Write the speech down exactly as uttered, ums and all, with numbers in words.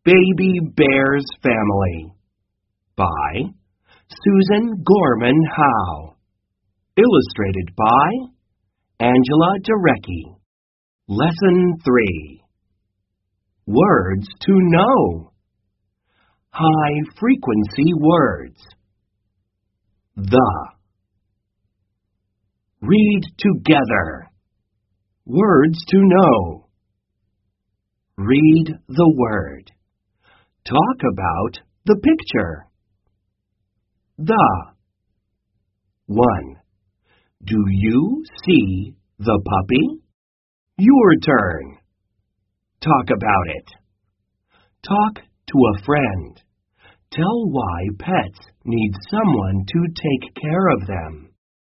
Baby Bear's Family by Susan Gorman Howe. Illustrated by Angela Durecki. Lesson three. Words to know. High-frequency words. The. Read together. Words to know. Read the word. Talk about the picture. The. One. Do you see the puppy? Your turn. Talk about it. Talk to a friend. Tell why pets need someone to take care of them.